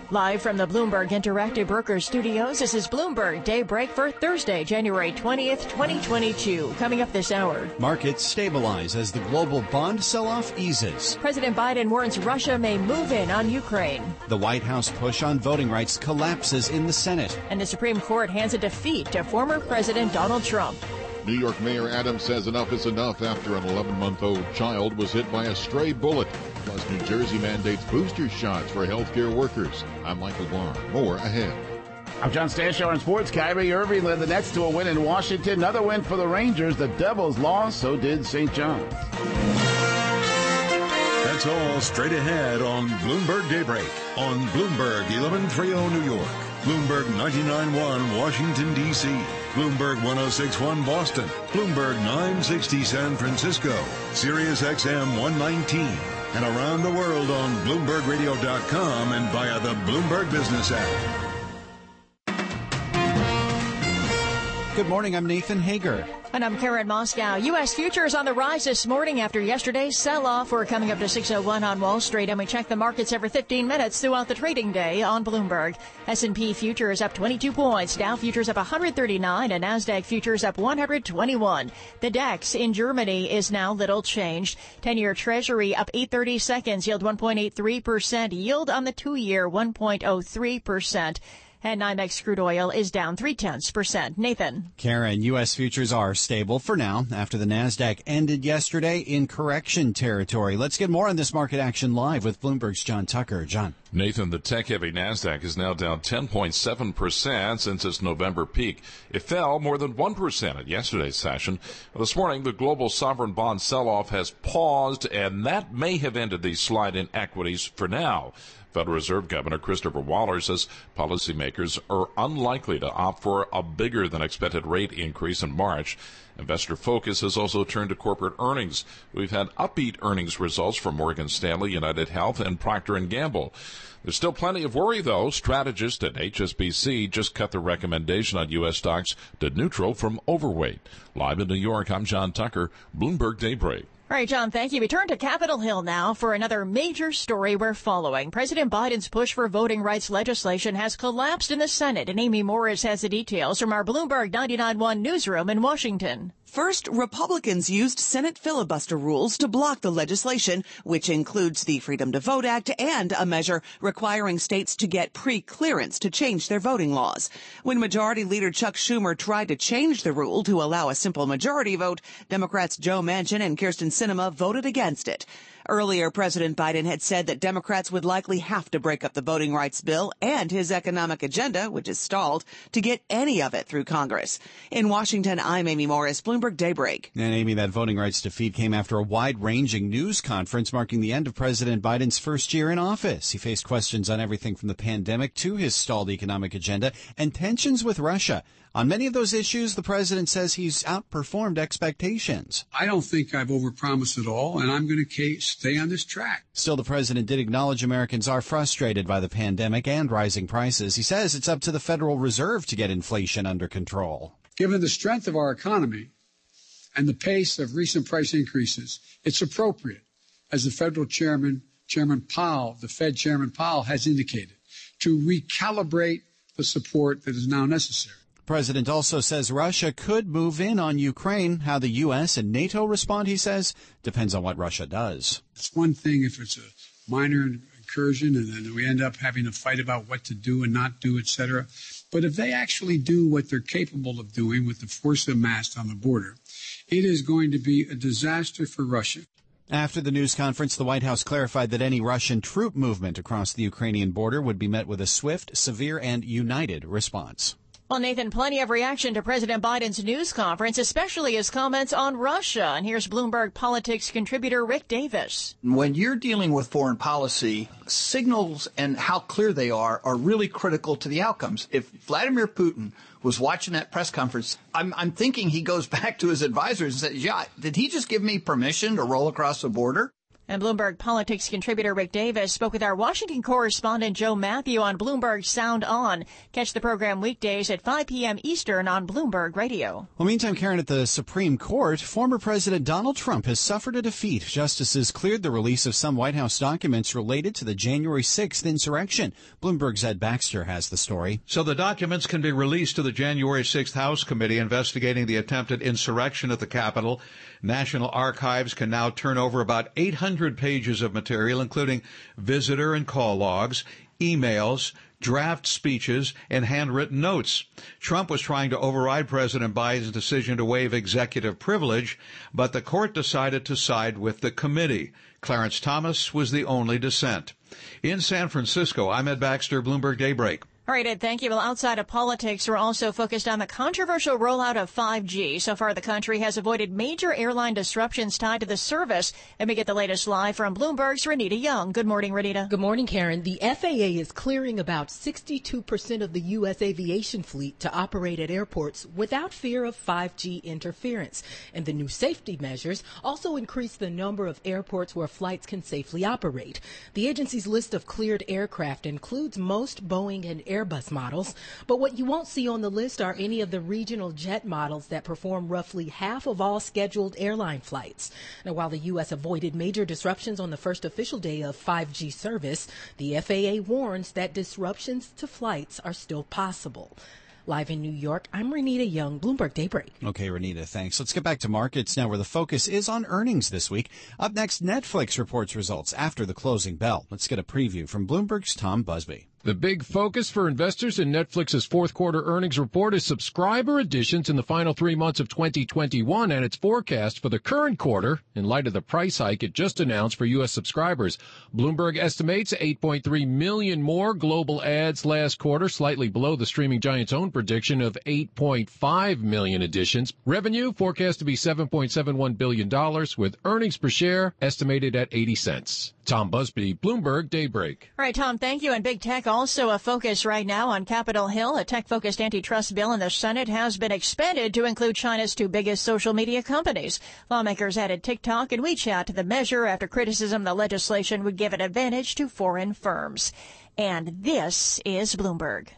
Live from the Bloomberg Interactive Brokers Studios, this is Bloomberg Daybreak for Thursday, January 20th, 2022. Coming up this hour. Markets stabilize as the global bond sell-off eases. President Biden warns Russia may move in on Ukraine. The White House push on voting rights collapses in the Senate. And the Supreme Court hands a defeat to former President Donald Trump. New York Mayor Adams says enough is enough after an 11-month-old child was hit by a stray bullet. Plus, New Jersey mandates booster shots for healthcare workers. I'm Michael Barr. More ahead. I'm John Stashower in sports. Kyrie Irving led the Nets to a win in Washington. Another win for the Rangers. The Devils lost, so did St. John's. That's all straight ahead on Bloomberg Daybreak on Bloomberg 1130 New York, Bloomberg 99.1 Washington, D.C., Bloomberg 106.1 Boston, Bloomberg 960 San Francisco, Sirius XM 119, and around the world on BloombergRadio.com and via the Bloomberg Business app. Good morning, I'm Nathan Hager. And I'm Karen Moscow. U.S. futures on the rise this morning after yesterday's sell-off. We're coming up to 6:01 on Wall Street, and we check the markets every 15 minutes throughout the trading day on Bloomberg. S&P futures up 22 points, Dow futures up 139, and NASDAQ futures up 121. The DAX in Germany is now little changed. 10-year Treasury up 8/30 seconds, yield 1.83%, yield on the 2-year 1.03%. And NYMEX crude oil is down 0.3%. Nathan. Karen, U.S. futures are stable for now after the NASDAQ ended yesterday in correction territory. Let's get more on this market action live with Bloomberg's John Tucker. John. Nathan, the tech-heavy NASDAQ is now down 10.7% since its November peak. It fell more than 1% at yesterday's session. This morning, the global sovereign bond sell-off has paused, and that may have ended the slide in equities for now. Federal Reserve Governor Christopher Waller says policymakers are unlikely to opt for a bigger than expected rate increase in March. Investor focus has also turned to corporate earnings. We've had upbeat earnings results from Morgan Stanley, United Health, and Procter & Gamble. There's still plenty of worry, though. Strategists at HSBC just cut the recommendation on U.S. stocks to neutral from overweight. Live in New York, I'm John Tucker, Bloomberg Daybreak. All right, John, thank you. We turn to Capitol Hill now for another major story we're following. President Biden's push for voting rights legislation has collapsed in the Senate, and Amy Morris has the details from our Bloomberg 99.1 newsroom in Washington. First, Republicans used Senate filibuster rules to block the legislation, which includes the Freedom to Vote Act and a measure requiring states to get pre-clearance to change their voting laws. When Majority Leader Chuck Schumer tried to change the rule to allow a simple majority vote, Democrats Joe Manchin and Kyrsten Sinema voted against it. Earlier, President Biden had said that Democrats would likely have to break up the voting rights bill and his economic agenda, which is stalled, to get any of it through Congress. In Washington, I'm Amy Morris, Bloomberg Daybreak. And Amy, that voting rights defeat came after a wide-ranging news conference marking the end of President Biden's first year in office. He faced questions on everything from the pandemic to his stalled economic agenda and tensions with Russia. On many of those issues, the president says he's outperformed expectations. I don't think I've overpromised at all, and I'm going to stay on this track. Still, the president did acknowledge Americans are frustrated by the pandemic and rising prices. He says it's up to the Federal Reserve to get inflation under control. Given the strength of our economy and the pace of recent price increases, it's appropriate, as the federal chairman, Chairman Powell, the Fed Chairman Powell has indicated, to recalibrate the support that is now necessary. The president also says Russia could move in on Ukraine. How the U.S. and NATO respond, he says, depends on what Russia does. It's one thing if it's a minor incursion and then we end up having a fight about what to do and not do, etc. But if they actually do what they're capable of doing with the force amassed on the border, it is going to be a disaster for Russia. After the news conference, the White House clarified that any Russian troop movement across the Ukrainian border would be met with a swift, severe, and united response. Well, Nathan, plenty of reaction to President Biden's news conference, especially his comments on Russia. And here's Bloomberg Politics contributor Rick Davis. When you're dealing with foreign policy, signals and how clear they are really critical to the outcomes. If Vladimir Putin was watching that press conference, I'm thinking he goes back to his advisors and says, yeah, did he just give me permission to roll across the border? And Bloomberg Politics contributor Rick Davis spoke with our Washington correspondent Joe Matthew on Bloomberg Sound On. Catch the program weekdays at 5 p.m. Eastern on Bloomberg Radio. Well, meantime, Karen, at the Supreme Court, former President Donald Trump has suffered a defeat. Justices cleared the release of some White House documents related to the January 6th insurrection. Bloomberg's Ed Baxter has the story. So the documents can be released to the January 6th House Committee investigating the attempted insurrection at the Capitol. National Archives can now turn over about 800 pages of material, including visitor and call logs, emails, draft speeches, and handwritten notes. Trump was trying to override President Biden's decision to waive executive privilege, but the court decided to side with the committee. Clarence Thomas was the only dissent. In San Francisco, I'm Ed Baxter, Bloomberg Daybreak. All right, Ed, thank you. Well, outside of politics, we're also focused on the controversial rollout of 5G. So far, the country has avoided major airline disruptions tied to the service. And we get the latest live from Bloomberg's Renita Young. Good morning, Renita. Good morning, Karen. The FAA is clearing about 62% of the U.S. aviation fleet to operate at airports without fear of 5G interference. And the new safety measures also increase the number of airports where flights can safely operate. The agency's list of cleared aircraft includes most Boeing and Airbus models, but what you won't see on the list are any of the regional jet models that perform roughly half of all scheduled airline flights. Now, while the U.S. avoided major disruptions on the first official day of 5G service, the FAA warns that disruptions to flights are still possible. Live in New York, I'm Renita Young, Bloomberg Daybreak. Okay, Renita, thanks. Let's get back to markets now, where the focus is on earnings this week. Up next, Netflix reports results after the closing bell. Let's get a preview from Bloomberg's Tom Busby. The big focus for investors in Netflix's fourth quarter earnings report is subscriber additions in the final 3 months of 2021 and its forecast for the current quarter in light of the price hike it just announced for U.S. subscribers. Bloomberg estimates 8.3 million more global ads last quarter, slightly below the streaming giant's own prediction of 8.5 million additions. Revenue forecast to be $7.71 billion, with earnings per share estimated at 80 cents. Tom Busby, Bloomberg Daybreak. All right, Tom, thank you. And big tech also a focus right now on Capitol Hill. A tech-focused antitrust bill in the Senate has been expanded to include China's two biggest social media companies. Lawmakers added TikTok and WeChat to the measure after criticism the legislation would give an advantage to foreign firms. And this is Bloomberg.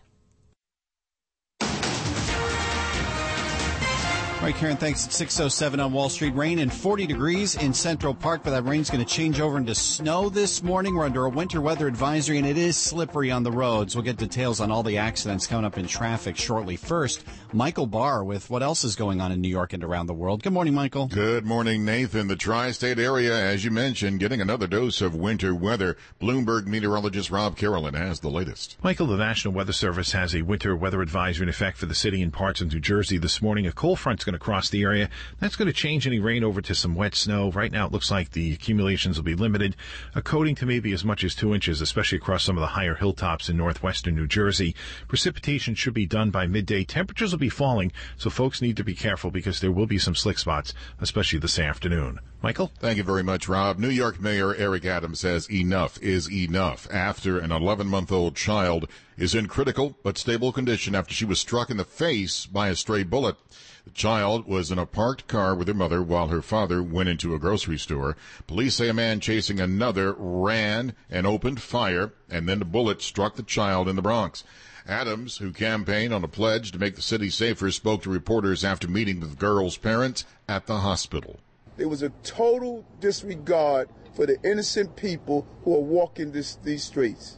All right, Karen, thanks. It's 6:07 on Wall Street. Rain and 40 degrees in Central Park, but that rain's going to change over into snow this morning. We're under a winter weather advisory, and it is slippery on the roads. We'll get details on all the accidents coming up in traffic shortly. First, Michael Barr with what else is going on in New York and around the world. Good morning, Michael. Good morning, Nathan. The tri-state area, as you mentioned, getting another dose of winter weather. Bloomberg meteorologist Rob Carolyn has the latest. Michael, the National Weather Service has a winter weather advisory in effect for the city and parts of New Jersey this morning. A cold front's going to cross the area. That's going to change any rain over to some wet snow. Right now, it looks like the accumulations will be limited, according to maybe as much as 2 inches, especially across some of the higher hilltops in northwestern New Jersey. Precipitation should be done by midday. Temperatures will be falling, so folks need to be careful because there will be some slick spots, especially this afternoon. Michael? Thank you very much, Rob. New York Mayor Eric Adams says enough is enough after an 11-month-old child is in critical but stable condition after she was struck in the face by a stray bullet. The child was in a parked car with her mother while her father went into a grocery store. Police say a man chasing another ran and opened fire, and then the bullet struck the child in the Bronx. Adams, who campaigned on a pledge to make the city safer, spoke to reporters after meeting with the girl's parents at the hospital. There was a total disregard for the innocent people who are walking these streets.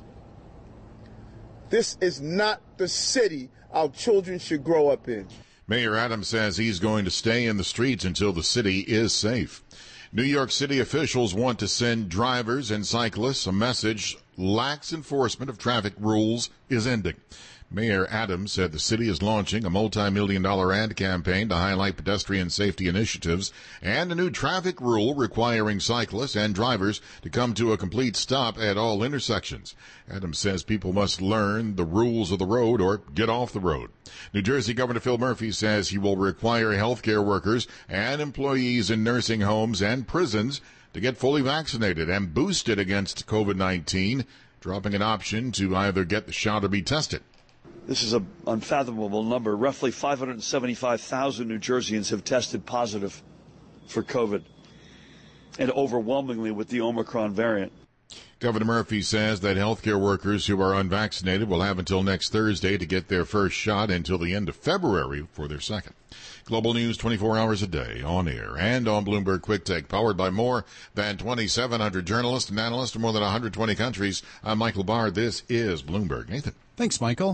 This is not the city our children should grow up in. Mayor Adams says he's going to stay in the streets until the city is safe. New York City officials want to send drivers and cyclists a message: lax enforcement of traffic rules is ending. Mayor Adams said the city is launching a multi-million-dollar ad campaign to highlight pedestrian safety initiatives and a new traffic rule requiring cyclists and drivers to come to a complete stop at all intersections. Adams says people must learn the rules of the road or get off the road. New Jersey Governor Phil Murphy says he will require healthcare workers and employees in nursing homes and prisons to get fully vaccinated and boosted against COVID-19, dropping an option to either get the shot or be tested. This is an unfathomable number. Roughly 575,000 New Jerseyans have tested positive for COVID. and overwhelmingly with the Omicron variant. Governor Murphy says that healthcare workers who are unvaccinated will have until next Thursday to get their first shot until the end of February for their second. Global news 24 hours a day, on air and on Bloomberg Quick Take, powered by more than 2,700 journalists and analysts from more than 120 countries. I'm Michael Barr. This is Bloomberg. Nathan. Thanks, Michael.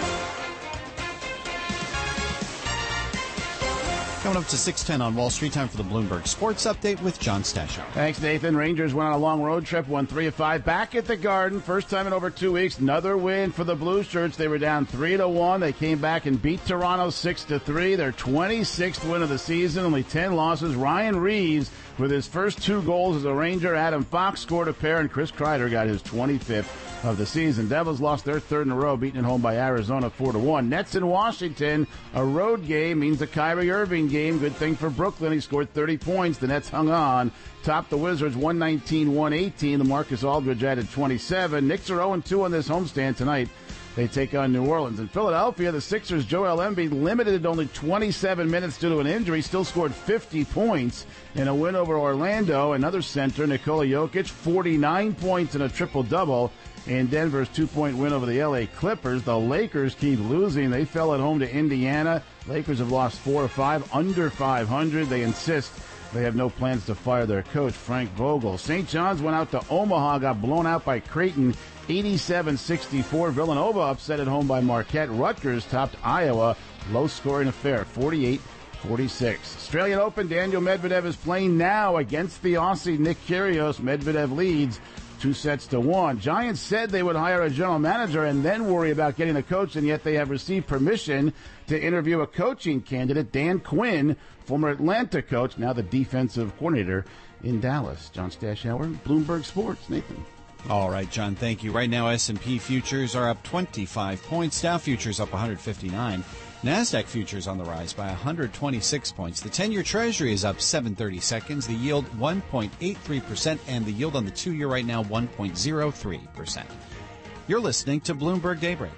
Coming up to 6:10 on Wall Street, time for the Bloomberg Sports Update with John Stashow. Thanks, Nathan. Rangers went on a long road trip, won 3 of 5 back at the Garden. First time in over 2 weeks. Another win for the Blue Shirts. They were down 3-1. They came back and beat Toronto 6-3. Their 26th win of the season, only 10 losses. Ryan Reeves with his first 2 goals as a Ranger. Adam Fox scored a pair, and Chris Kreider got his 25th of the season. Devils lost their 3rd in a row, beaten at home by Arizona 4-1. Nets in Washington, a road game means a Kyrie Irving game. Good thing for Brooklyn. He scored 30 points. The Nets hung on. Topped the Wizards 119-118. The Marcus Aldridge added 27. Knicks are 0-2 on this homestand tonight. They take on New Orleans. In Philadelphia, the Sixers' Joel Embiid, limited to only 27 minutes due to an injury, still scored 50 points in a win over Orlando. Another center, Nikola Jokic, 49 points in a triple-double in Denver's 2-point win over the L.A. Clippers. The Lakers keep losing. They fell at home to Indiana. Lakers have lost 4 of 5, under 500. They insist they have no plans to fire their coach, Frank Vogel. St. John's went out to Omaha, got blown out by Creighton, 87-64. Villanova upset at home by Marquette. Rutgers topped Iowa. Low-scoring affair, 48-46. Australian Open, Daniel Medvedev is playing now against the Aussie Nick Kyrgios. Medvedev leads 2-1. Giants said they would hire a general manager and then worry about getting a coach, and yet they have received permission to interview a coaching candidate, Dan Quinn, former Atlanta coach, now the defensive coordinator in Dallas. John Stashower, Bloomberg Sports. Nathan. All right, John, thank you. Right now, S&P futures are up 25 points. Dow futures up 159. NASDAQ futures on the rise by 126 points. The 10-year Treasury is up 7/32. The yield 1.83%, and the yield on the 2-year right now 1.03%. You're listening to Bloomberg Daybreak.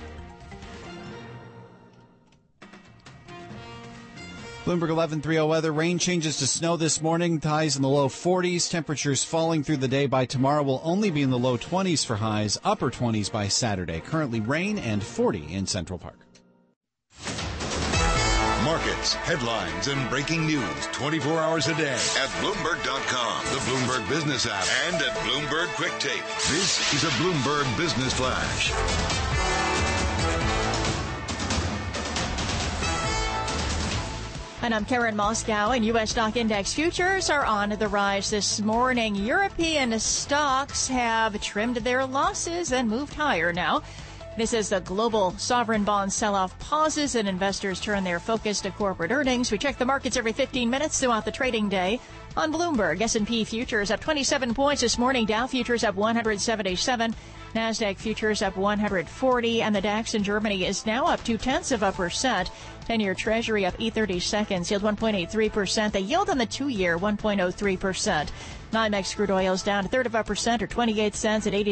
Bloomberg 11:30 weather. Rain changes to snow this morning. Highs in the low 40s. Temperatures falling through the day. By tomorrow will only be in the low 20s for highs. Upper 20s by Saturday. Currently rain and 40 in Central Park. Markets, headlines, and breaking news 24 hours a day at Bloomberg.com, the Bloomberg Business app, and at Bloomberg Quick Take. This is a Bloomberg Business Flash. And I'm Karen Moscow, and U.S. stock index futures are on the rise this morning. European stocks have trimmed their losses and moved higher now. This is the global sovereign bond sell-off pauses and investors turn their focus to corporate earnings. We check the markets every 15 minutes throughout the trading day on Bloomberg. S&P futures up 27 points this morning. Dow futures up 177. NASDAQ futures up 140. And the DAX in Germany is now up 0.2%. 10-year Treasury up 8/32, yield 1.83%. The yield on the 2-year 1.03%. NYMEX crude oil is down 1/3% or 28 cents at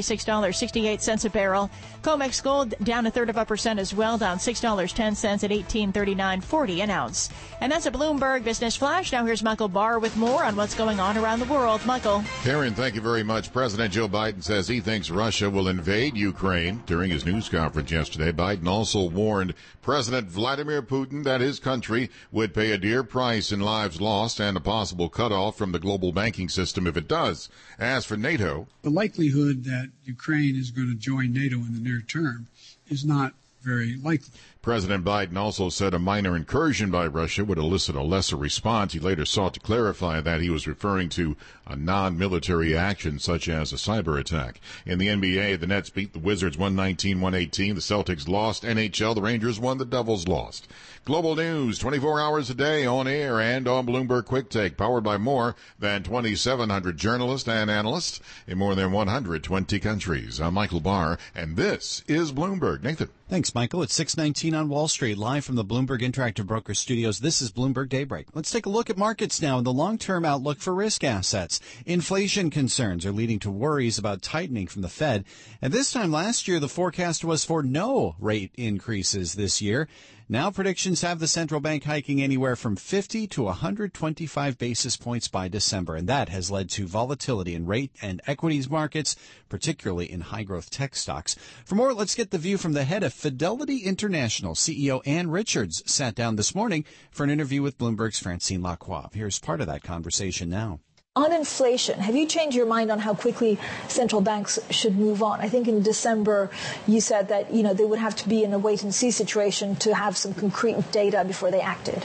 $86.68 a barrel. COMEX gold down 1/3% as well, down $6.10 at $18.39.40 an ounce. And that's a Bloomberg Business Flash. Now here's Michael Barr with more on what's going on around the world. Michael. Karen, thank you very much. President Joe Biden says he thinks Russia will invade Ukraine. During his news conference yesterday, Biden also warned President Vladimir Putin that his country would pay a dear price in lives lost and a possible cutoff from the global banking system if it does. As for NATO, the likelihood that Ukraine is going to join NATO in the near term is not very likely. President Biden also said a minor incursion by Russia would elicit a lesser response. He later sought to clarify that he was referring to a non-military action such as a cyber attack. In the NBA, the Nets beat the Wizards 119-118. The Celtics lost. NHL, the Rangers won. The Devils lost. Global news 24 hours a day on air and on Bloomberg Quick Take, powered by more than 2,700 journalists and analysts in more than 120 countries. I'm Michael Barr, and this is Bloomberg. Nathan. Thanks, Michael. It's 6:19 on Wall Street, live from the Bloomberg Interactive Broker Studios. This is Bloomberg Daybreak. Let's take a look at markets now and the long-term outlook for risk assets. Inflation concerns are leading to worries about tightening from the Fed. And this time last year, the forecast was for no rate increases this year. Now predictions have the central bank hiking anywhere from 50 to 125 basis points by December, and that has led to volatility in rate and equities markets, particularly in high-growth tech stocks. For more, let's get the view from the head of Fidelity International. CEO Ann Richards sat down this morning for an interview with Bloomberg's Francine Lacroix. Here's part of that conversation now. On inflation, have you changed your mind on how quickly central banks should move on? I think in December you said that, they would have to be in a wait-and-see situation to have some concrete data before they acted.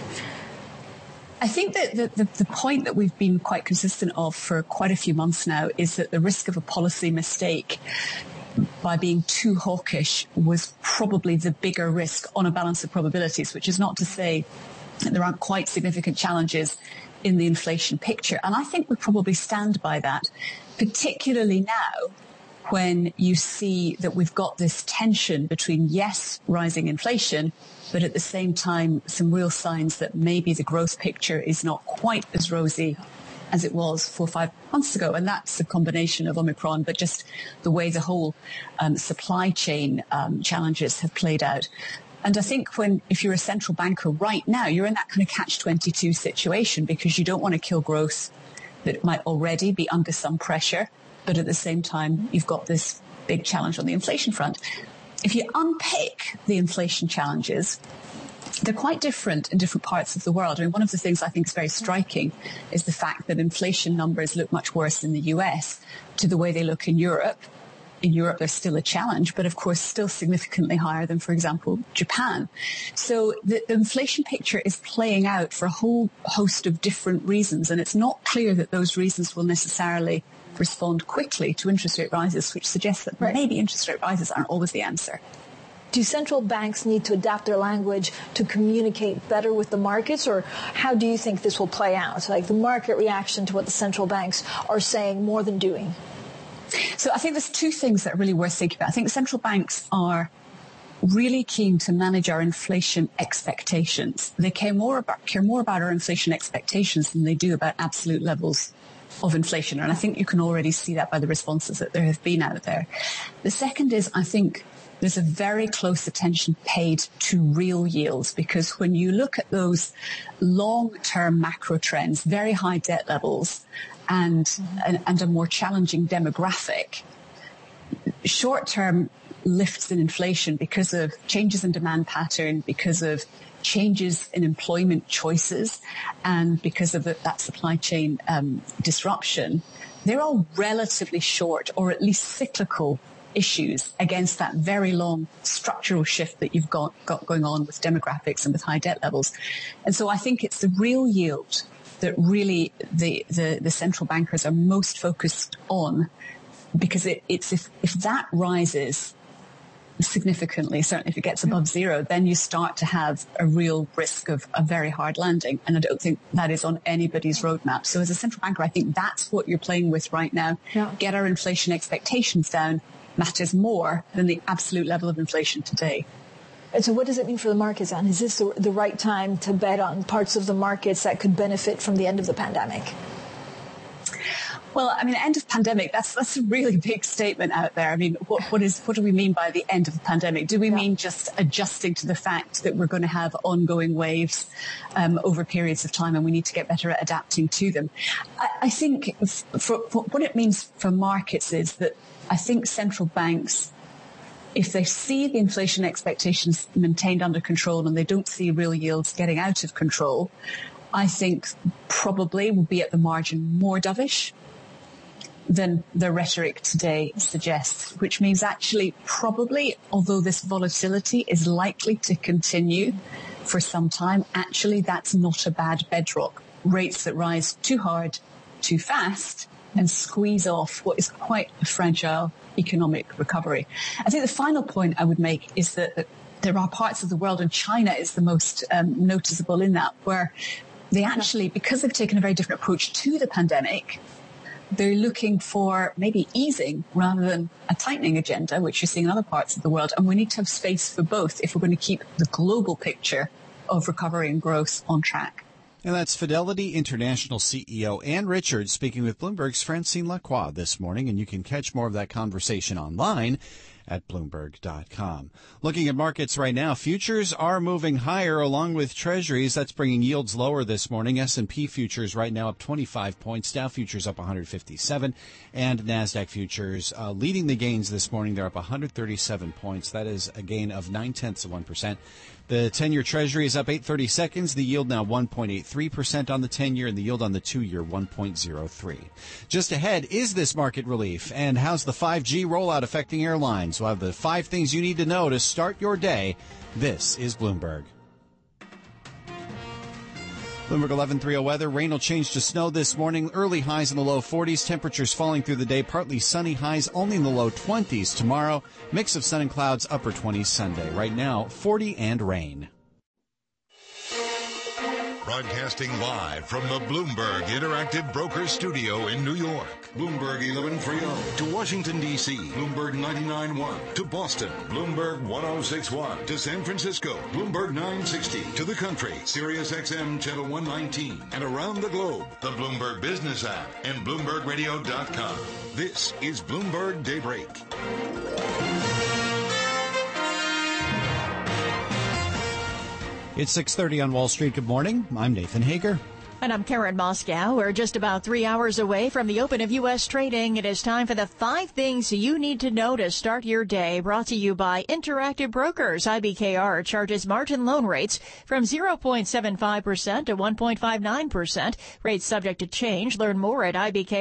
I think that the point that we've been quite consistent of for quite a few months now is that the risk of a policy mistake by being too hawkish was probably the bigger risk on a balance of probabilities, which is not to say that there aren't quite significant challenges in the inflation picture. And I think we probably stand by that, particularly now when you see that we've got this tension between, yes, rising inflation, but at the same time, some real signs that maybe the growth picture is not quite as rosy as it was 4 or 5 months ago. And that's a combination of Omicron, but just the way the whole supply chain challenges have played out. And I think if you're a central banker right now, you're in that kind of catch-22 situation because you don't want to kill growth that might already be under some pressure, but at the same time, you've got this big challenge on the inflation front. If you unpick the inflation challenges, they're quite different in different parts of the world. I mean, one of the things I think is very striking is the fact that inflation numbers look much worse in the US to the way they look in Europe. In Europe, there's still a challenge, but of course still significantly higher than, for example, Japan. So the inflation picture is playing out for a whole host of different reasons, and it's not clear that those reasons will necessarily respond quickly to interest rate rises, which suggests that maybe interest rate rises aren't always the answer. Do central banks need to adapt their language to communicate better with the markets, or how do you think this will play out? Like the market reaction to what the central banks are saying more than doing? So I think there's two things that are really worth thinking about. I think central banks are really keen to manage our inflation expectations. They care more about our inflation expectations than they do about absolute levels of inflation. And I think you can already see that by the responses that there have been out there. The second is, I think there's a very close attention paid to real yields, because when you look at those long-term macro trends, very high debt levels, and a more challenging demographic, short-term lifts in inflation because of changes in demand pattern, because of changes in employment choices, and because of that supply chain disruption, they're all relatively short or at least cyclical issues against that very long structural shift that you've got going on with demographics and with high debt levels. And so I think it's the real yield that really the central bankers are most focused on, because it's if that rises significantly, certainly if it gets above zero, then you start to have a real risk of a very hard landing. And I don't think that is on anybody's roadmap. So as a central banker, I think that's what you're playing with right now. Yeah. Get our inflation expectations down matters more than the absolute level of inflation today. And so what does it mean for the markets, Anne? Is this the right time to bet on parts of the markets that could benefit from the end of the pandemic? Well, I mean, end of pandemic, that's a really big statement out there. I mean, what do we mean by the end of the pandemic? Do we mean just adjusting to the fact that we're going to have ongoing waves over periods of time, and we need to get better at adapting to them? I think for what it means for markets is that I think central banks, if they see the inflation expectations maintained under control and they don't see real yields getting out of control, I think probably will be at the margin more dovish than the rhetoric today suggests, which means actually probably, although this volatility is likely to continue for some time, actually that's not a bad bedrock. Rates that rise too hard, too fast, and squeeze off what is quite a fragile economic recovery. I think the final point I would make is that there are parts of the world, and China is the most noticeable in that, where they actually, because they've taken a very different approach to the pandemic, they're looking for maybe easing rather than a tightening agenda, which you're seeing in other parts of the world. And we need to have space for both if we're going to keep the global picture of recovery and growth on track. And that's Fidelity International CEO Ann Richards speaking with Bloomberg's Francine Lacroix this morning. And you can catch more of that conversation online at Bloomberg.com. Looking at markets right now, futures are moving higher along with treasuries. That's bringing yields lower this morning. S&P futures right now up 25 points. Dow futures up 157. And NASDAQ futures leading the gains this morning. They're up 137 points. That is a gain of 0.9%. The 10-year Treasury is up 8/32. The yield now 1.83% on the 10-year, and the yield on the 2-year 1.03. Just ahead, is this market relief? And how's the 5G rollout affecting airlines? We'll have the 5 things you need to know to start your day. This is Bloomberg. Bloomberg 11:30 weather. Rain will change to snow this morning. Early highs in the low 40s. Temperatures falling through the day. Partly sunny, highs only in the low 20s tomorrow. Mix of sun and clouds, upper 20s Sunday. Right now, 40 and rain. Broadcasting live from the Bloomberg Interactive Brokers Studio in New York. Bloomberg 1130 to Washington, D.C. Bloomberg 99.1 to Boston. Bloomberg 106.1 to San Francisco. Bloomberg 960 to the country. Sirius XM Channel 119. And around the globe, the Bloomberg Business app and BloombergRadio.com. This is Bloomberg Daybreak. It's 6:30 on Wall Street. Good morning. I'm Nathan Hager. And I'm Karen Moscow. We're just about 3 hours away from the open of U.S. trading. It is time for the 5 things you need to know to start your day. Brought to you by Interactive Brokers. IBKR charges margin loan rates from 0.75% to 1.59%. Rates subject to change. Learn more at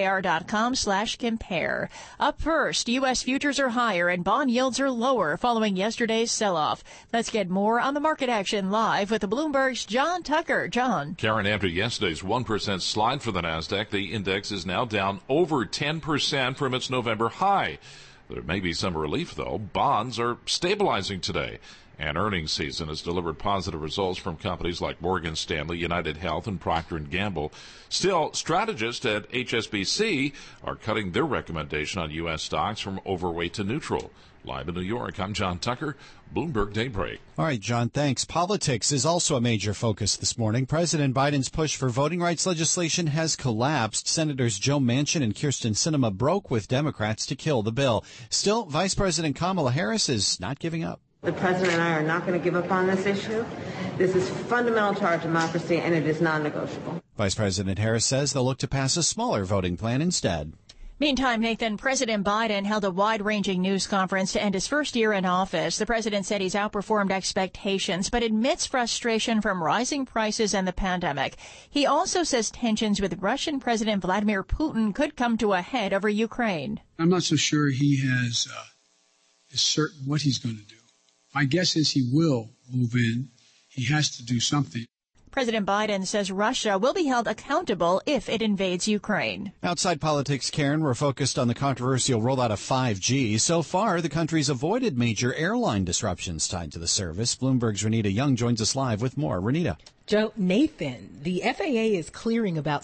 ibkr.com/compare. Up first, U.S. futures are higher and bond yields are lower following yesterday's sell-off. Let's get more on the market action live with the Bloomberg's John Tucker. John. Karen, after yesterday's 1% slide for the NASDAQ, the index is now down over 10% from its November high. There may be some relief, though. Bonds are stabilizing today, and earnings season has delivered positive results from companies like Morgan Stanley, United Health, and Procter & Gamble. Still, strategists at HSBC are cutting their recommendation on U.S. stocks from overweight to neutral. Live in New York, I'm John Tucker, Bloomberg Daybreak. All right, John, thanks. Politics is also a major focus this morning. President Biden's push for voting rights legislation has collapsed. Senators Joe Manchin and Kyrsten Sinema broke with Democrats to kill the bill. Still, Vice President Kamala Harris is not giving up. The president and I are not going to give up on this issue. This is fundamental to our democracy, and it is non-negotiable. Vice President Harris says they'll look to pass a smaller voting plan instead. Meantime, Nathan, President Biden held a wide-ranging news conference to end his first year in office. The president said he's outperformed expectations, but admits frustration from rising prices and the pandemic. He also says tensions with Russian President Vladimir Putin could come to a head over Ukraine. I'm not so sure he is certain what he's going to do. My guess is he will move in. He has to do something. President Biden says Russia will be held accountable if it invades Ukraine. Outside politics, Karen, we're focused on the controversial rollout of 5G. So far, the country's avoided major airline disruptions tied to the service. Bloomberg's Renita Young joins us live with more. Renita. Joe, Nathan, the FAA is clearing about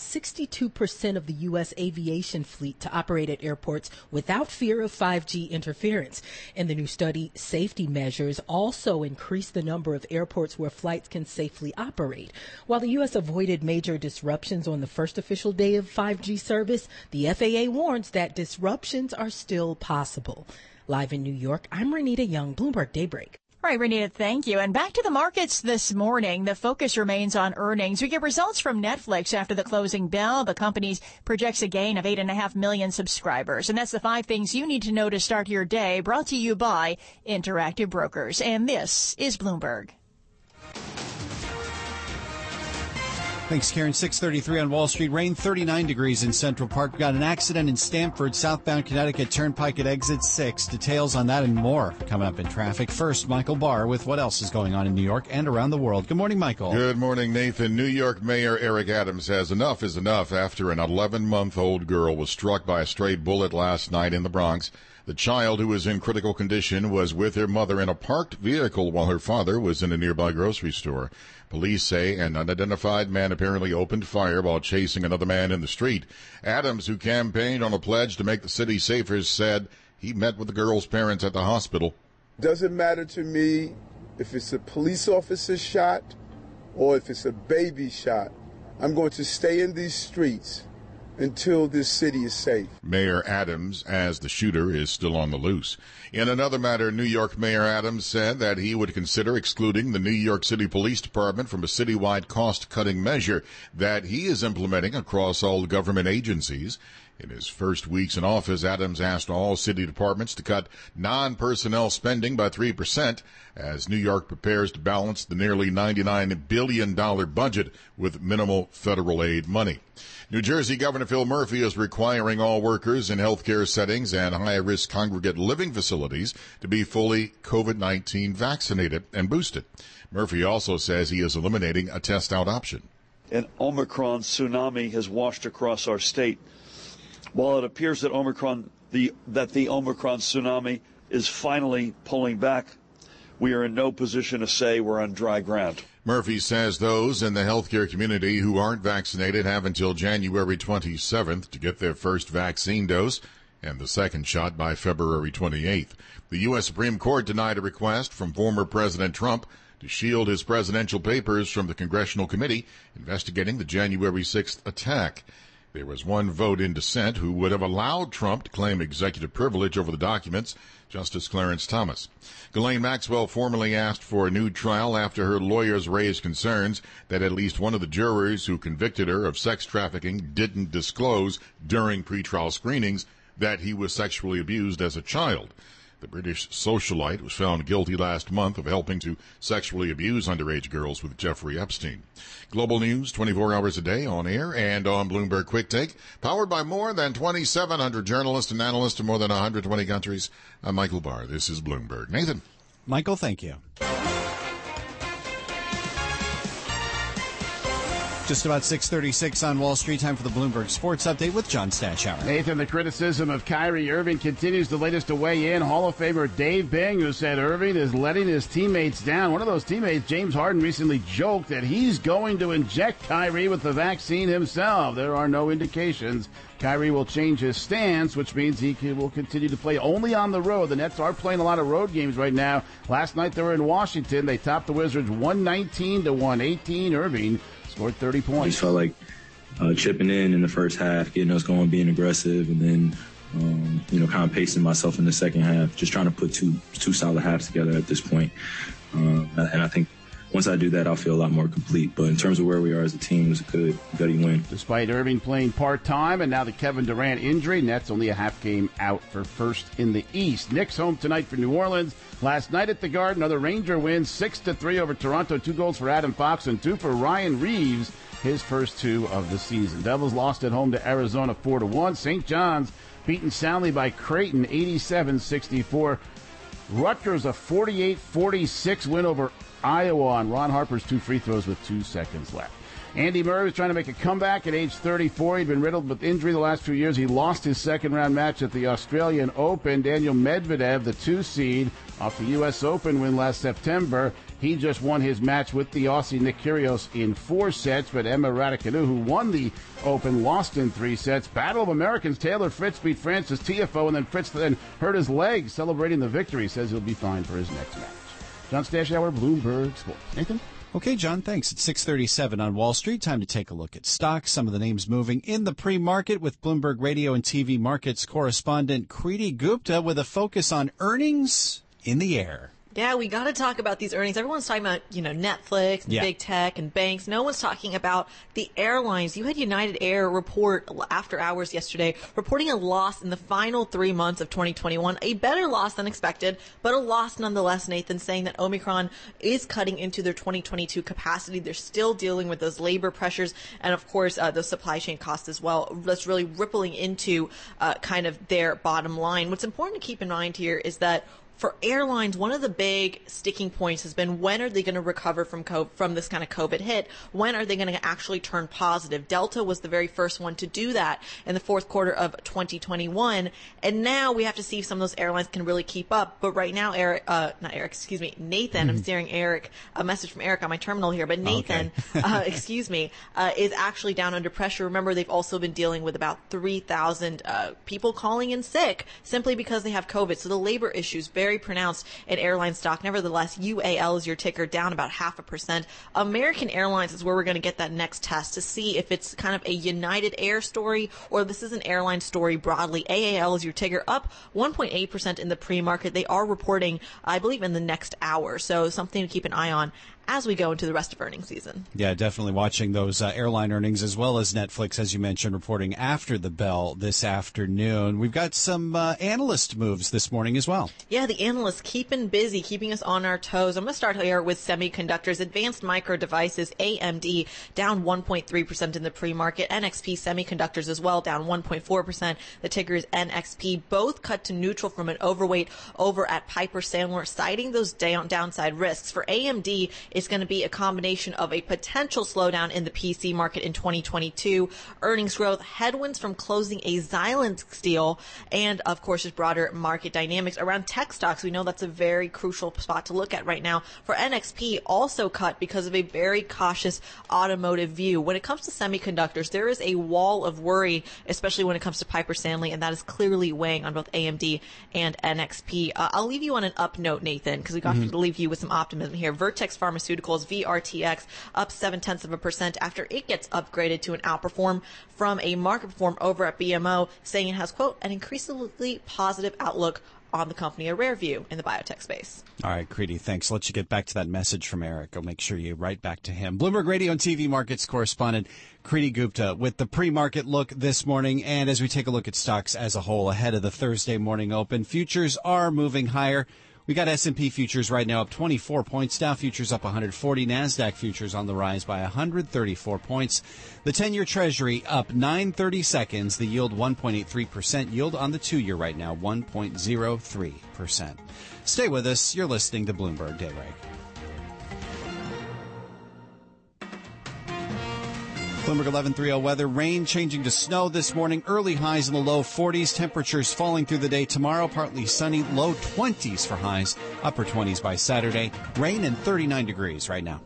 62% of the U.S. aviation fleet to operate at airports without fear of 5G interference. In the new study, safety measures also increase the number of airports where flights can safely operate. While the U.S. avoided major disruptions on the first official day of 5G service, the FAA warns that disruptions are still possible. Live in New York, I'm Renita Young, Bloomberg Daybreak. All right, Renita, thank you. And back to the markets this morning. The focus remains on earnings. We get results from Netflix after the closing bell. The company projects a gain of 8.5 million subscribers. And that's the 5 things you need to know to start your day, brought to you by Interactive Brokers. And this is Bloomberg. Thanks, Karen. 6:33 on Wall Street. Rain, 39 degrees in Central Park. We've got an accident in Stamford, southbound Connecticut Turnpike at exit 6. Details on that and more coming up in traffic. First, Michael Barr with what else is going on in New York and around the world. Good morning, Michael. Good morning, Nathan. New York Mayor Eric Adams says enough is enough after an 11-month-old girl was struck by a stray bullet last night in the Bronx. The child, who was in critical condition, was with her mother in a parked vehicle while her father was in a nearby grocery store. Police say an unidentified man apparently opened fire while chasing another man in the street. Adams, who campaigned on a pledge to make the city safer, said he met with the girl's parents at the hospital. Doesn't matter to me if it's a police officer shot or if it's a baby shot. I'm going to stay in these streets until this city is safe. Mayor Adams, as the shooter, is still on the loose. In another matter, New York Mayor Adams said that he would consider excluding the New York City Police Department from a citywide cost-cutting measure that he is implementing across all government agencies. In his first weeks in office, Adams asked all city departments to cut non-personnel spending by 3% as New York prepares to balance the nearly $99 billion budget with minimal federal aid money. New Jersey Governor Phil Murphy is requiring all workers in healthcare settings and high-risk congregate living facilities to be fully COVID-19 vaccinated and boosted. Murphy also says he is eliminating a test-out option. An Omicron tsunami has washed across our state. While it appears that the Omicron tsunami is finally pulling back, we are in no position to say we're on dry ground. Murphy says those in the healthcare community who aren't vaccinated have until January 27th to get their first vaccine dose and the second shot by February 28th. The U.S. Supreme Court denied a request from former President Trump to shield his presidential papers from the congressional committee investigating the January 6th attack. There was one vote in dissent who would have allowed Trump to claim executive privilege over the documents, Justice Clarence Thomas. Ghislaine Maxwell formally asked for a new trial after her lawyers raised concerns that at least one of the jurors who convicted her of sex trafficking didn't disclose during pretrial screenings that he was sexually abused as a child. The British socialite was found guilty last month of helping to sexually abuse underage girls with Jeffrey Epstein. Global news 24 hours a day on air and on Bloomberg Quick Take, powered by more than 2,700 journalists and analysts in more than 120 countries. I'm Michael Barr. This is Bloomberg. Nathan. Michael, thank you. Just about 6:36 on Wall Street. Time for the Bloomberg Sports Update with John Stashower. Nathan, the criticism of Kyrie Irving continues. The latest to weigh in. Hall of Famer Dave Bing, who said Irving is letting his teammates down. One of those teammates, James Harden, recently joked that he's going to inject Kyrie with the vaccine himself. There are no indications Kyrie will change his stance, which means he will continue to play only on the road. The Nets are playing a lot of road games right now. Last night they were in Washington. They topped the Wizards 119-118. Irving scored 30 points. I just felt like chipping in the first half, getting us going, being aggressive, and then, kind of pacing myself in the second half, just trying to put two solid halves together at this point. And I think once I do that, I'll feel a lot more complete. But in terms of where we are as a team, it was a good, gutty win. Despite Irving playing part-time and now the Kevin Durant injury, Nets only a half game out for first in the East. Knicks home tonight for New Orleans. Last night at the Garden, another Ranger win, 6-3 over Toronto. 2 goals for Adam Fox and 2 for Ryan Reeves, his first 2 of the season. Devils lost at home to Arizona 4-1. St. John's beaten soundly by Creighton 87-64. Rutgers a 48-46 win over Iowa on Ron Harper's 2 free throws with 2 seconds left. Andy Murray was trying to make a comeback at age 34. He'd been riddled with injury the last few years. He lost his second-round match at the Australian Open. Daniel Medvedev, the 2 seed, off the U.S. Open win last September. He just won his match with the Aussie Nick Kyrgios in 4 sets, but Emma Raducanu, who won the Open, lost in 3 sets. Battle of Americans, Taylor Fritz beat Francis Tiafoe, and then Fritz then hurt his leg celebrating the victory. Says he'll be fine for his next match. John Stashower, Bloomberg Sports. Nathan? Okay, John, thanks. It's 6:37 on Wall Street. Time to take a look at stocks. Some of the names moving in the pre-market with Bloomberg Radio and TV markets correspondent Kriti Gupta with a focus on earnings in the air. Yeah, we got to talk about these earnings. Everyone's talking about, Netflix and big tech and banks. No one's talking about the airlines. You had United Air report after hours yesterday, reporting a loss in the final 3 months of 2021, a better loss than expected, but a loss nonetheless, Nathan, saying that Omicron is cutting into their 2022 capacity. They're still dealing with those labor pressures and, of course, those supply chain costs as well. That's really rippling into kind of their bottom line. What's important to keep in mind here is that for airlines, one of the big sticking points has been when are they going to recover from this kind of COVID hit? When are they going to actually turn positive? Delta was the very first one to do that in the fourth quarter of 2021. And now we have to see if some of those airlines can really keep up. But right now, Nathan, I'm steering a message from Eric on my terminal here, but Nathan, is actually down under pressure. Remember, they've also been dealing with about 3,000 people calling in sick simply because they have COVID. So the labor issues very very pronounced in airline stock. Nevertheless, UAL is your ticker, down about 0.5%. American Airlines is where we're going to get that next test to see if it's kind of a United Air story or this is an airline story broadly. AAL is your ticker, up 1.8% in the pre-market. They are reporting, I believe, in the next hour, so something to keep an eye on as we go into the rest of earnings season. Yeah, definitely watching those airline earnings, as well as Netflix, as you mentioned, reporting after the bell this afternoon. We've got some analyst moves this morning as well. Yeah, the analysts keeping busy, keeping us on our toes. I'm going to start here with semiconductors. Advanced Micro Devices, AMD, down 1.3% in the pre-market. NXP Semiconductors as well, down 1.4%. The ticker is NXP. Both cut to neutral from an overweight over at Piper Sandler, citing those downside risks. For AMD, it's going to be a combination of a potential slowdown in the PC market in 2022, earnings growth, headwinds from closing a Xilinx deal, and of course just broader market dynamics around tech stocks. We know that's a very crucial spot to look at right now. For NXP, also cut because of a very cautious automotive view. When it comes to semiconductors, there is a wall of worry, especially when it comes to Piper Sandler, and that is clearly weighing on both AMD and NXP. I'll leave you on an up note, Nathan, because we got to leave you with some optimism here. Vertex Pharmaceuticals, VRTX, up 0.7% after it gets upgraded to an outperform from a market perform over at BMO, saying it has, quote, an increasingly positive outlook on the company, a rare view in the biotech space. All right, Creedy, thanks. I'll let you get back to that message from Eric. I'll make sure you write back to him. Bloomberg Radio and TV markets correspondent Creedy Gupta with the pre-market look this morning. And as we take a look at stocks as a whole ahead of the Thursday morning open, futures are moving higher. We got S&P futures right now up 24 points. Dow futures up 140. NASDAQ futures on the rise by 134 points. The 10-year Treasury up 9/32. The yield 1.83%. Yield on the 2-year right now 1.03%. Stay with us. You're listening to Bloomberg Daybreak. Bloomberg 11:30 weather. Rain changing to snow this morning. Early highs in the low 40s. Temperatures falling through the day tomorrow. Partly sunny. Low 20s for highs. Upper 20s by Saturday. Rain and 39 degrees right now.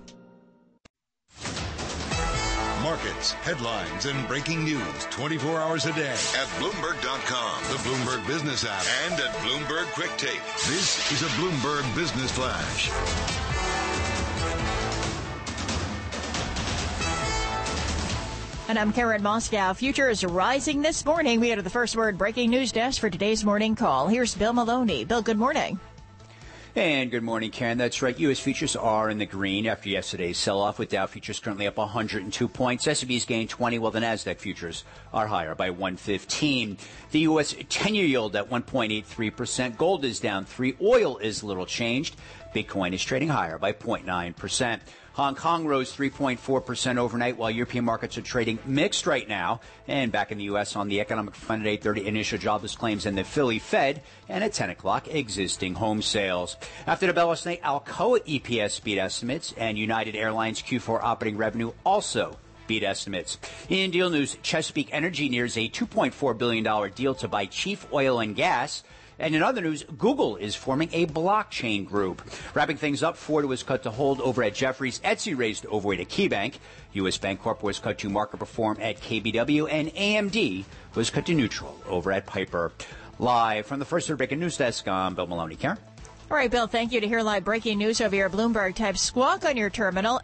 Markets, headlines, and breaking news 24 hours a day at Bloomberg.com, the Bloomberg Business app, and at Bloomberg Quick Take. This is a Bloomberg Business Flash. And I'm Karen Moscow. Futures rising this morning. We go to the First Word breaking news desk for today's morning call. Here's Bill Maloney. Bill, good morning. And good morning, Karen. That's right. U.S. futures are in the green after yesterday's sell-off, with Dow futures currently up 102 points. S&P's gained 20, while the NASDAQ futures are higher by 115. The U.S. 10-year yield at 1.83%. Gold is down 3. Oil is little changed. Bitcoin is trading higher by 0.9%. Hong Kong rose 3.4% overnight, while European markets are trading mixed right now. And back in the U.S. on the economic front at 8:30, initial jobless claims in the Philly Fed, and at 10 o'clock, existing home sales. After the bell last night, Alcoa EPS beat estimates, and United Airlines Q4 operating revenue also beat estimates. In deal news, Chesapeake Energy nears a $2.4 billion deal to buy Chief Oil and Gas. And in other news, Google is forming a blockchain group. Wrapping things up, Ford was cut to hold over at Jefferies. Etsy raised overweight at KeyBank. U.S. Bancorp was cut to market perform at KBW. And AMD was cut to neutral over at Piper. Live from the First Word breaking news desk, I'm Bill Maloney. Karen? All right, Bill, thank you. To hear live breaking news over your Bloomberg, type squawk on your terminal,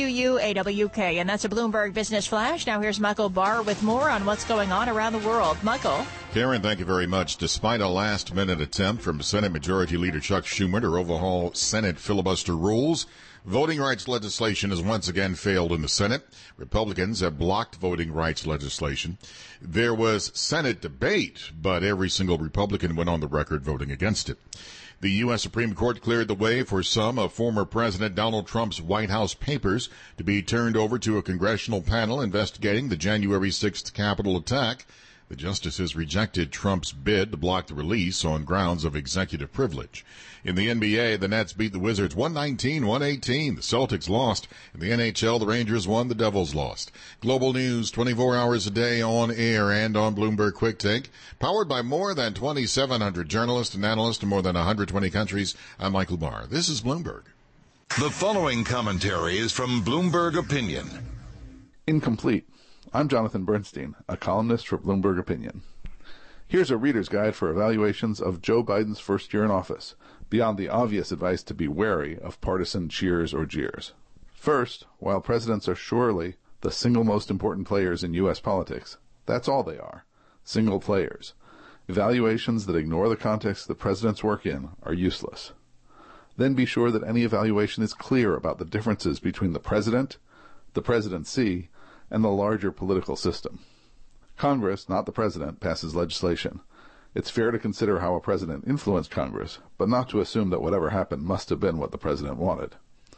SQUAWK, and that's a Bloomberg Business Flash. Now here's Michael Barr with more on what's going on around the world. Michael. Karen, thank you very much. Despite a last-minute attempt from Senate Majority Leader Chuck Schumer to overhaul Senate filibuster rules, voting rights legislation has once again failed in the Senate. Republicans have blocked voting rights legislation. There was Senate debate, but every single Republican went on the record voting against it. The U.S. Supreme Court cleared the way for some of former President Donald Trump's White House papers to be turned over to a congressional panel investigating the January 6th Capitol attack. The justices rejected Trump's bid to block the release on grounds of executive privilege. In the NBA, the Nets beat the Wizards 119-118. The Celtics lost. In the NHL, the Rangers won. The Devils lost. Global news 24 hours a day on air and on Bloomberg Quick Take. Powered by more than 2,700 journalists and analysts in more than 120 countries. I'm Michael Barr. This is Bloomberg. The following commentary is from Bloomberg Opinion. Incomplete. I'm Jonathan Bernstein, a columnist for Bloomberg Opinion. Here's a reader's guide for evaluations of Joe Biden's first year in office, beyond the obvious advice to be wary of partisan cheers or jeers. First, while presidents are surely the single most important players in U.S. politics, that's all they are, single players. Evaluations that ignore the context the presidents work in are useless. Then be sure that any evaluation is clear about the differences between the president, the presidency, and the larger political system. Congress, not the president, passes legislation. It's fair to consider how a president influenced Congress, but not to assume that whatever happened must have been what the president wanted.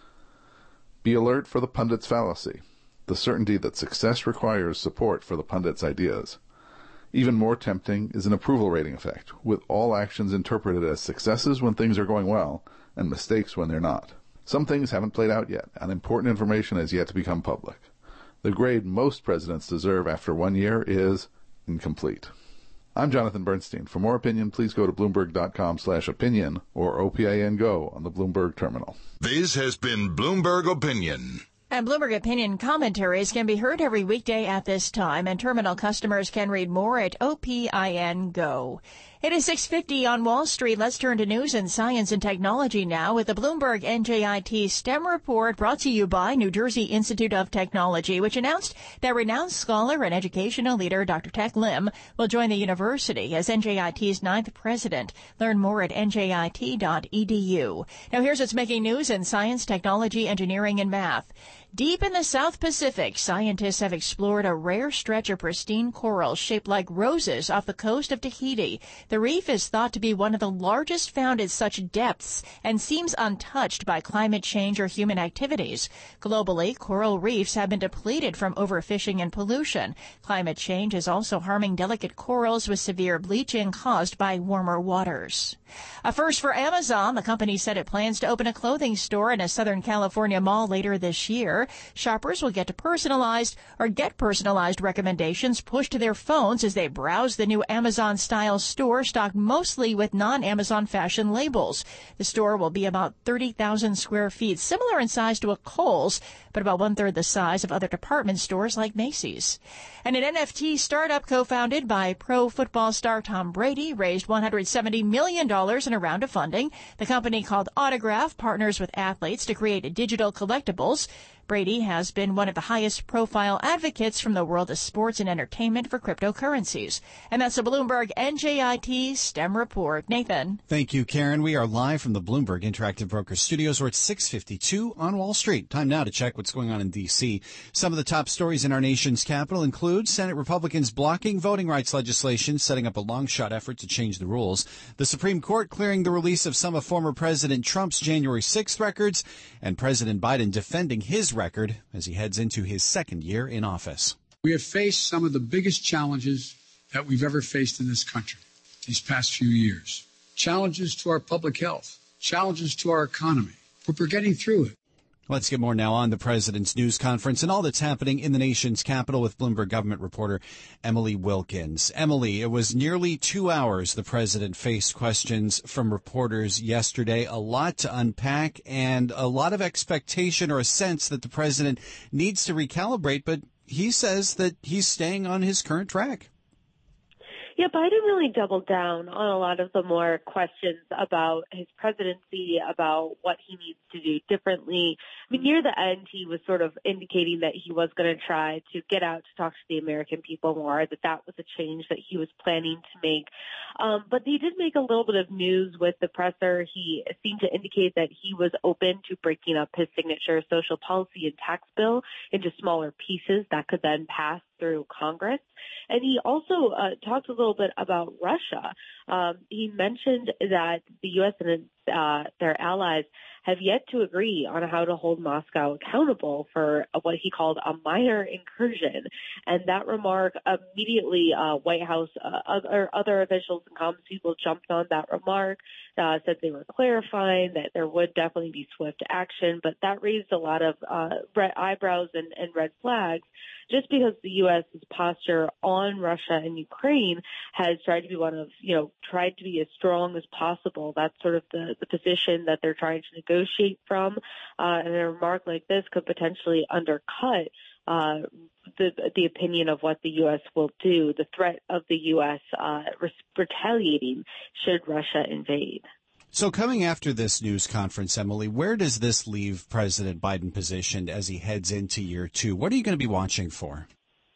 Be alert for the pundit's fallacy, the certainty that success requires support for the pundit's ideas. Even more tempting is an approval rating effect, with all actions interpreted as successes when things are going well and mistakes when they're not. Some things haven't played out yet, and important information has yet to become public. The grade most presidents deserve after 1 year is incomplete. I'm Jonathan Bernstein. For more opinion, please go to Bloomberg.com/opinion or OPIN Go on the Bloomberg terminal. This has been Bloomberg Opinion. And Bloomberg Opinion commentaries can be heard every weekday at this time, and terminal customers can read more at OPIN Go. It is 6:50 on Wall Street. Let's turn to news and science and technology now with the Bloomberg NJIT STEM report brought to you by New Jersey Institute of Technology, which announced that renowned scholar and educational leader Dr. Tek Lim will join the university as NJIT's 9th president. Learn more at njit.edu. Now here's what's making news in science, technology, engineering, and math. Deep in the South Pacific, scientists have explored a rare stretch of pristine coral shaped like roses off the coast of Tahiti. The reef is thought to be one of the largest found at such depths and seems untouched by climate change or human activities. Globally, coral reefs have been depleted from overfishing and pollution. Climate change is also harming delicate corals with severe bleaching caused by warmer waters. A first for Amazon. The company said it plans to open a clothing store in a Southern California mall later this year. Shoppers will get personalized recommendations pushed to their phones as they browse the new Amazon-style store stocked mostly with non-Amazon fashion labels. The store will be about 30,000 square feet, similar in size to a Kohl's, but about one-third the size of other department stores like Macy's. And an NFT startup co-founded by pro football star Tom Brady raised $170 million in a round of funding. The company, called Autograph, partners with athletes to create digital collectibles. Brady has been one of the highest profile advocates from the world of sports and entertainment for cryptocurrencies. And that's a Bloomberg NJIT STEM report. Nathan. Thank you, Karen. We are live from the Bloomberg Interactive Brokers Studios. We're at 6:52 on Wall Street. Time now to check what's going on in D.C. Some of the top stories in our nation's capital include Senate Republicans blocking voting rights legislation, setting up a long-shot effort to change the rules, the Supreme Court clearing the release of some of former President Trump's January 6th records, and President Biden defending his record as he heads into his second year in office. We have faced some of the biggest challenges that we've ever faced in this country these past few years. Challenges to our public health, challenges to our economy, but we're getting through it. Let's get more now on the president's news conference and all that's happening in the nation's capital with Bloomberg government reporter Emily Wilkins. Emily, it was nearly 2 hours the president faced questions from reporters yesterday. A lot to unpack and a lot of expectation or a sense that the president needs to recalibrate, but he says that he's staying on his current track. Yeah, Biden really doubled down on a lot of the more questions about his presidency, about what he needs to do differently. I mean, near the end, he was sort of indicating that he was going to try to get out to talk to the American people more, that was a change that he was planning to make. But he did make a little bit of news with the presser. He seemed to indicate that he was open to breaking up his signature social policy and tax bill into smaller pieces that could then pass through Congress. And he also talked a little bit about Russia. He mentioned that the U.S. and their allies have yet to agree on how to hold Moscow accountable for what he called a minor incursion. And that remark immediately, White House, other officials and comms people jumped on that remark, said they were clarifying that there would definitely be swift action. But that raised a lot of eyebrows and red flags, just because the U.S.'s posture on Russia and Ukraine has tried to be tried to be as strong as possible. That's sort of the position that they're trying to negotiate from. And a remark like this could potentially undercut the opinion of what the U.S. will do, the threat of the U.S. Retaliating should Russia invade. So coming after this news conference, Emily, where does this leave President Biden positioned as he heads into year 2? What are you going to be watching for?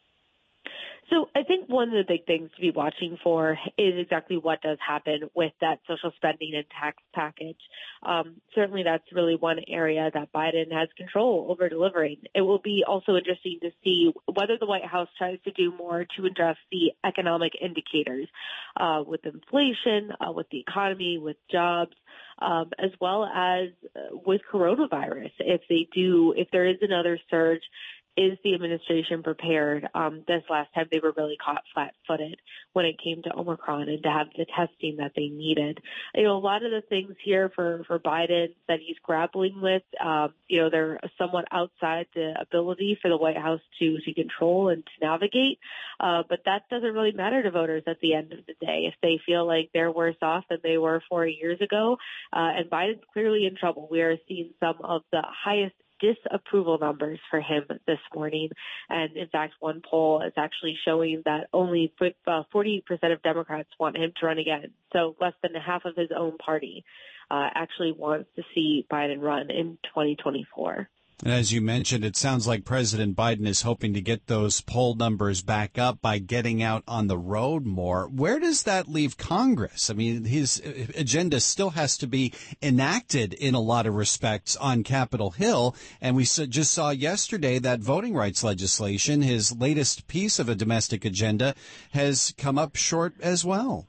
So I think one of the big things to be watching for is exactly what does happen with that social spending and tax package. Certainly that's really one area that Biden has control over delivering. It will be also interesting to see whether the White House tries to do more to address the economic indicators with inflation, with the economy, with jobs, as well as with coronavirus. If there is another surge, is the administration prepared? This last time they were really caught flat-footed when it came to Omicron and to have the testing that they needed. A lot of the things here for Biden that he's grappling with, they're somewhat outside the ability for the White House to control and to navigate. But that doesn't really matter to voters at the end of the day. If they feel like they're worse off than they were 4 years ago, and Biden's clearly in trouble. We are seeing some of the highest disapproval numbers for him this morning. And in fact, one poll is actually showing that only 40% of Democrats want him to run again. So less than half of his own party actually wants to see Biden run in 2024. And as you mentioned, it sounds like President Biden is hoping to get those poll numbers back up by getting out on the road more. Where does that leave Congress? I mean, his agenda still has to be enacted in a lot of respects on Capitol Hill. And we just saw yesterday that voting rights legislation, his latest piece of a domestic agenda, has come up short as well.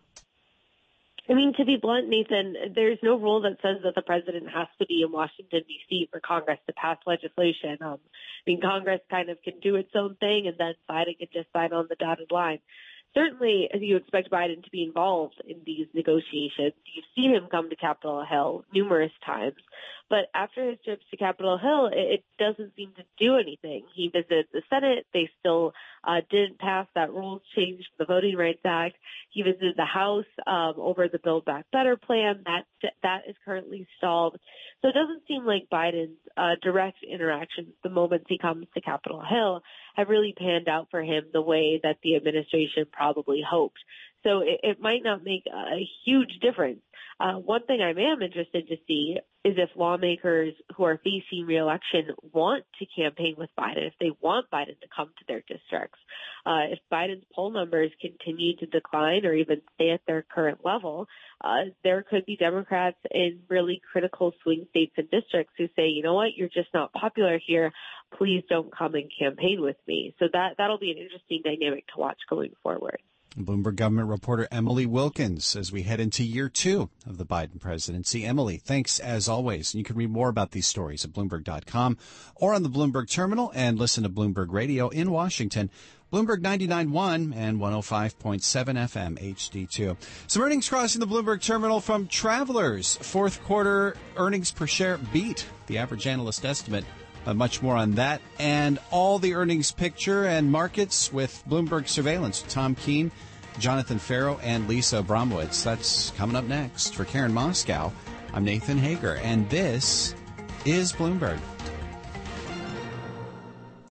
I mean, to be blunt, Nathan, there's no rule that says that the president has to be in Washington, D.C. for Congress to pass legislation. Congress kind of can do its own thing, and then Biden can just sign on the dotted line. Certainly, you expect Biden to be involved in these negotiations. You've seen him come to Capitol Hill numerous times. But after his trips to Capitol Hill, it doesn't seem to do anything. He visited the Senate. They still didn't pass that rules change for the Voting Rights Act. He visited the House over the Build Back Better plan. That is currently stalled. So it doesn't seem like Biden's direct interactions, the moments he comes to Capitol Hill, have really panned out for him the way that the administration probably hoped. So it might not make a huge difference. One thing I am interested to see is if lawmakers who are facing re-election want to campaign with Biden, if they want Biden to come to their districts. If Biden's poll numbers continue to decline or even stay at their current level, there could be Democrats in really critical swing states and districts who say, you know what, you're just not popular here. Please don't come and campaign with me. So that'll be an interesting dynamic to watch going forward. Bloomberg government reporter Emily Wilkins as we head into year 2 of the Biden presidency. Emily, thanks as always. And you can read more about these stories at Bloomberg.com or on the Bloomberg terminal and listen to Bloomberg Radio in Washington. Bloomberg 99.1 and 105.7 FM HD2. Some earnings crossing the Bloomberg terminal from Travelers. Fourth quarter earnings per share beat the average analyst estimate. Much more on that and all the earnings picture and markets with Bloomberg Surveillance. Tom Keene, Jonathan Farrow, and Lisa Bromwitz. That's coming up next. For Karen Moscow, I'm Nathan Hager, and this is Bloomberg.